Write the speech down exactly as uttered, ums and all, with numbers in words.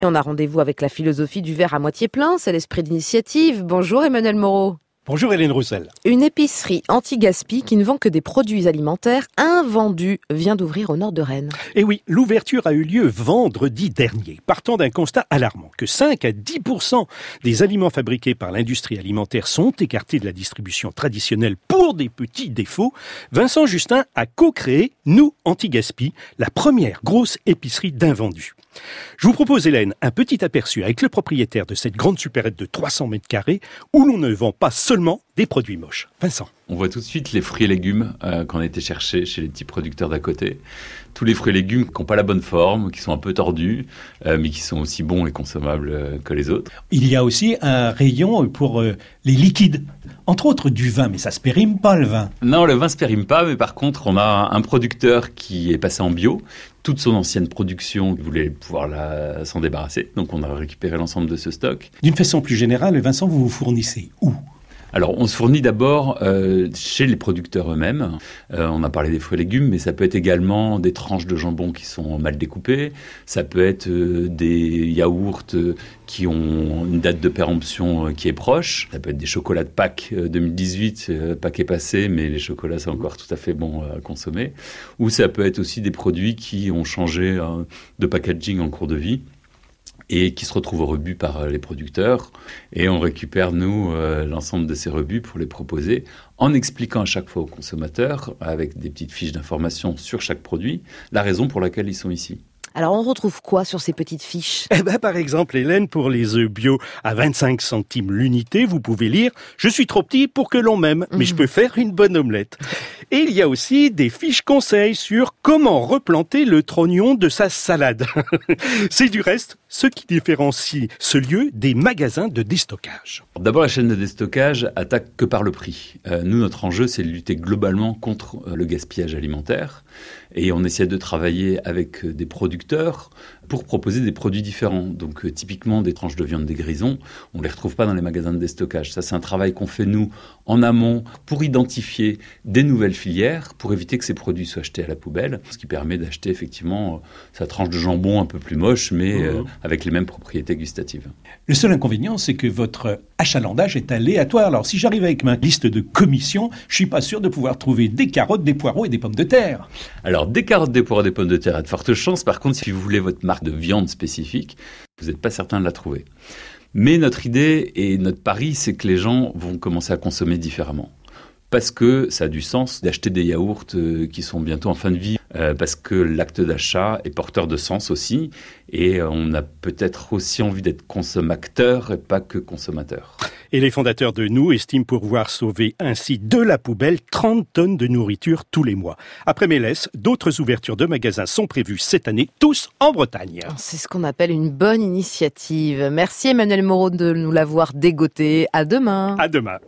Et on a rendez-vous avec la philosophie du verre à moitié plein, c'est l'esprit d'initiative. Bonjour Emmanuel Moreau. Bonjour Hélène Roussel. Une épicerie anti-gaspi qui ne vend que des produits alimentaires invendus vient d'ouvrir au nord de Rennes. Et oui, l'ouverture a eu lieu vendredi dernier, partant d'un constat alarmant que cinq à dix pour cent des aliments fabriqués par l'industrie alimentaire sont écartés de la distribution traditionnelle pour des petits défauts. Vincent Justin a co-créé Nous Anti-Gaspi, la première grosse épicerie d'invendus. Je vous propose, Hélène, un petit aperçu avec le propriétaire de cette grande supérette de trois cents mètres carrés où l'on ne vend pas seulement des produits moches. Vincent. On voit tout de suite les fruits et légumes euh, qu'on a été chercher chez les petits producteurs d'à côté. Tous les fruits et légumes qui n'ont pas la bonne forme, qui sont un peu tordus, euh, mais qui sont aussi bons et consommables euh, que les autres. Il y a aussi un rayon pour euh, les liquides, entre autres du vin, mais ça se périme pas le vin. Non, le vin se périme pas, mais par contre, on a un producteur qui est passé en bio. Toute son ancienne production, il voulait pouvoir la, s'en débarrasser. Donc on a récupéré l'ensemble de ce stock. D'une façon plus générale, Vincent, vous vous fournissez où ? Alors, on se fournit d'abord euh, chez les producteurs eux-mêmes. Euh, on a parlé des fruits et légumes, mais ça peut être également des tranches de jambon qui sont mal découpées. Ça peut être euh, des yaourts euh, qui ont une date de péremption euh, qui est proche. Ça peut être des chocolats de Pâques euh, deux mille dix-huit. Euh, Pâques est passé, mais les chocolats, c'est encore tout à fait bon à consommer. Ou ça peut être aussi des produits qui ont changé euh, de packaging en cours de vie et qui se retrouvent au rebut par les producteurs. Et on récupère, nous, euh, l'ensemble de ces rebuts pour les proposer en expliquant à chaque fois aux consommateurs, avec des petites fiches d'information sur chaque produit, la raison pour laquelle ils sont ici. Alors on retrouve quoi sur ces petites fiches ? Eh ben, par exemple, Hélène, pour les œufs bio à vingt-cinq centimes l'unité, vous pouvez lire « Je suis trop petit pour que l'on m'aime, mais mmh. je peux faire une bonne omelette ». Et il y a aussi des fiches conseils sur comment replanter le trognon de sa salade. C'est du reste ce qui différencie ce lieu des magasins de déstockage. D'abord, la chaîne de déstockage attaque que par le prix. Euh, nous, notre enjeu, c'est de lutter globalement contre euh, le gaspillage alimentaire. Et on essaie de travailler avec des producteurs pour proposer des produits différents. Donc, euh, typiquement, des tranches de viande des grisons, on ne les retrouve pas dans les magasins de déstockage. Ça, c'est un travail qu'on fait, nous, en amont, pour identifier des nouvelles filières, pour éviter que ces produits soient achetés à la poubelle, ce qui permet d'acheter, effectivement, euh, sa tranche de jambon un peu plus moche, mais mmh. euh, avec les mêmes propriétés gustatives. Le seul inconvénient, c'est que votre achalandage est aléatoire. Alors, si j'arrive avec ma liste de commissions, je suis pas sûr de pouvoir trouver des carottes, des poireaux et des pommes de terre. Alors, des carottes, des poireaux, des pommes de terre, à de fortes chances. Par contre, si vous voulez votre marque de viande spécifique, vous n'êtes pas certain de la trouver. Mais notre idée et notre pari, c'est que les gens vont commencer à consommer différemment. Parce que ça a du sens d'acheter des yaourts euh, qui sont bientôt en fin de vie, euh, parce que l'acte d'achat est porteur de sens aussi, et euh, on a peut-être aussi envie d'être consommateur et pas que consommateur. Et les fondateurs de Nous estiment pouvoir sauver ainsi de la poubelle trente tonnes de nourriture tous les mois. Après Mélès, d'autres ouvertures de magasins sont prévues cette année, tous en Bretagne. C'est ce qu'on appelle une bonne initiative. Merci Emmanuel Moreau de nous l'avoir dégoté. À demain. À demain.